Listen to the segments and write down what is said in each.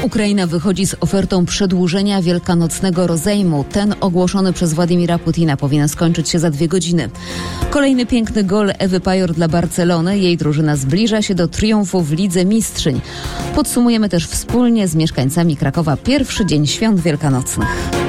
Ukraina wychodzi z ofertą przedłużenia wielkanocnego rozejmu. Ten ogłoszony przez Władimira Putina powinien skończyć się za 2 godziny. Kolejny piękny gol Ewy Pajor dla Barcelony. Jej drużyna zbliża się do triumfu w Lidze Mistrzyń. Podsumujemy też wspólnie z mieszkańcami Krakowa pierwszy dzień świąt wielkanocnych.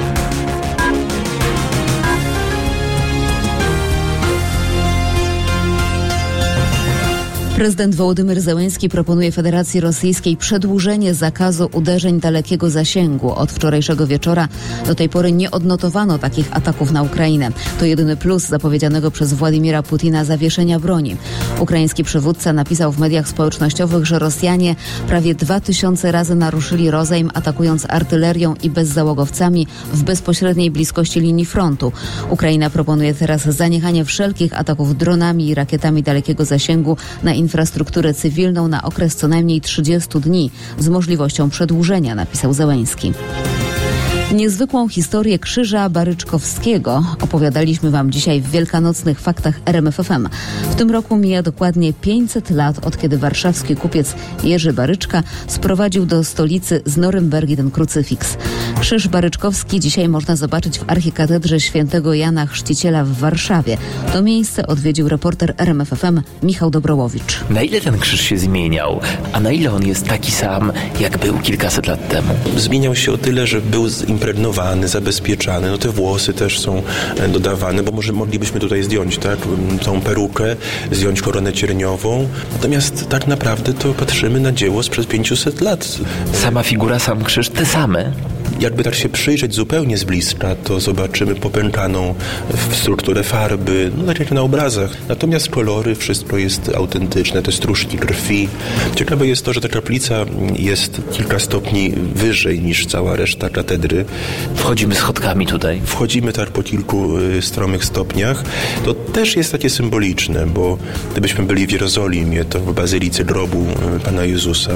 Prezydent Wołodymyr Zełenski proponuje Federacji Rosyjskiej przedłużenie zakazu uderzeń dalekiego zasięgu. Od wczorajszego wieczora do tej pory nie odnotowano takich ataków na Ukrainę. To jedyny plus zapowiedzianego przez Władimira Putina zawieszenia broni. Ukraiński przywódca napisał w mediach społecznościowych, że Rosjanie prawie 2000 razy naruszyli rozejm, atakując artylerią i bezzałogowcami w bezpośredniej bliskości linii frontu. Ukraina proponuje teraz zaniechanie wszelkich ataków dronami i rakietami dalekiego zasięgu na infrastrukturę cywilną na okres co najmniej 30 dni z możliwością przedłużenia, napisał Zełenski. Niezwykłą historię Krzyża Baryczkowskiego opowiadaliśmy Wam dzisiaj w wielkanocnych faktach RMF FM. W tym roku mija dokładnie 500 lat, od kiedy warszawski kupiec Jerzy Baryczka sprowadził do stolicy z Norymbergi ten krucyfiks. Krzyż Baryczkowski dzisiaj można zobaczyć w archikatedrze świętego Jana Chrzciciela w Warszawie. To miejsce odwiedził reporter RMF FM Michał Dobrołowicz. Na ile ten krzyż się zmieniał, a na ile on jest taki sam, jak był kilkaset lat temu? Zmieniał się o tyle, że był impregnowany, zabezpieczany. No te włosy też są dodawane, bo może moglibyśmy tutaj zdjąć, tak, tą perukę, zdjąć koronę cierniową. Natomiast tak naprawdę to patrzymy na dzieło sprzed 500 lat. Sama figura, sam krzyż, te same? Jakby tak się przyjrzeć zupełnie z bliska, to zobaczymy popękaną strukturę farby, no tak jak na obrazach. Natomiast kolory, wszystko jest autentyczne, te stróżki krwi. Ciekawe jest to, że ta kaplica jest kilka stopni wyżej niż cała reszta katedry. Wchodzimy schodkami tutaj. Wchodzimy tak po kilku stromych stopniach. To też jest takie symboliczne, bo gdybyśmy byli w Jerozolimie, to w Bazylice Grobu Pana Jezusa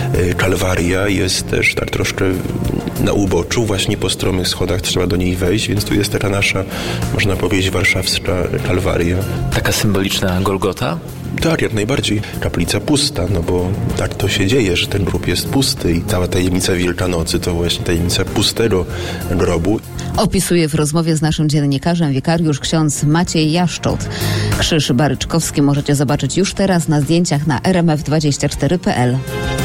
Kalwaria jest też tak troszkę na uboczu, właśnie po stromych schodach trzeba do niej wejść, więc tu jest taka nasza, można powiedzieć, warszawska Kalwaria. Taka symboliczna Golgota? Tak, jak najbardziej. Kaplica pusta, no bo tak to się dzieje, że ten grób jest pusty i cała tajemnica Wielkanocy to właśnie tajemnica pustego grobu. Opisuje w rozmowie z naszym dziennikarzem wikariusz ksiądz Maciej Jaszczot. Krzyż Baryczkowski możecie zobaczyć już teraz na zdjęciach na rmf24.pl.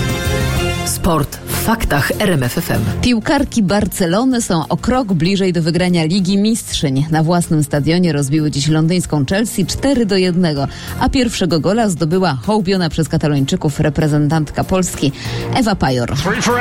Sport w faktach RMF FM. Piłkarki Barcelony są o krok bliżej do wygrania Ligi Mistrzyń. Na własnym stadionie rozbiły dziś londyńską Chelsea 4-1, a pierwszego gola zdobyła hołubiona przez Katalończyków reprezentantka Polski Ewa Pajor.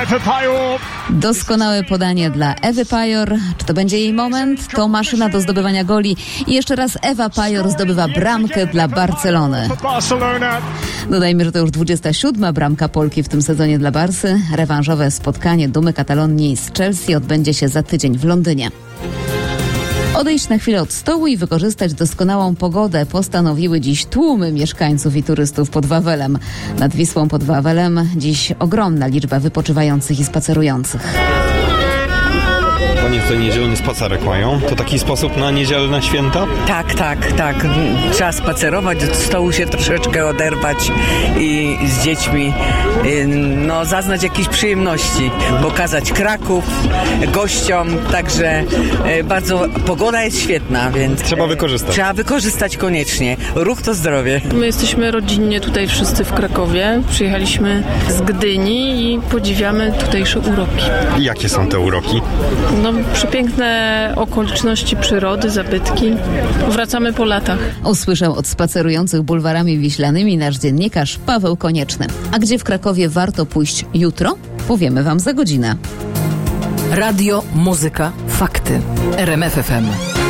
Doskonałe podanie dla Ewy Pajor. Czy to będzie jej moment? To maszyna do zdobywania goli. I jeszcze raz Ewa Pajor zdobywa bramkę dla Barcelony. Dodajmy, że to już 27. bramka Polki w tym sezonie dla Barsy. Rewanżowe spotkanie Dumy Katalonii z Chelsea odbędzie się za tydzień w Londynie. Odejść na chwilę od stołu i wykorzystać doskonałą pogodę postanowiły dziś tłumy mieszkańców i turystów pod Wawelem. Nad Wisłą pod Wawelem dziś ogromna liczba wypoczywających i spacerujących. Oni tutaj niedzielny spacerek mają. To taki sposób na niedzielne święta? Tak. Trzeba spacerować, od stołu się troszeczkę oderwać i z dziećmi zaznać jakieś przyjemności, pokazać Kraków gościom, także bardzo pogoda jest świetna, więc trzeba wykorzystać. Trzeba wykorzystać koniecznie. Ruch to zdrowie. My jesteśmy rodzinnie tutaj wszyscy w Krakowie. Przyjechaliśmy z Gdyni i podziwiamy tutejsze uroki. Jakie są te uroki? Przepiękne okoliczności przyrody, zabytki. Wracamy po latach. Usłyszał od spacerujących bulwarami wiślanymi nasz dziennikarz Paweł Konieczny. A gdzie w Krakowie warto pójść jutro? Powiemy Wam za godzinę. Radio, muzyka, fakty. RMF FM.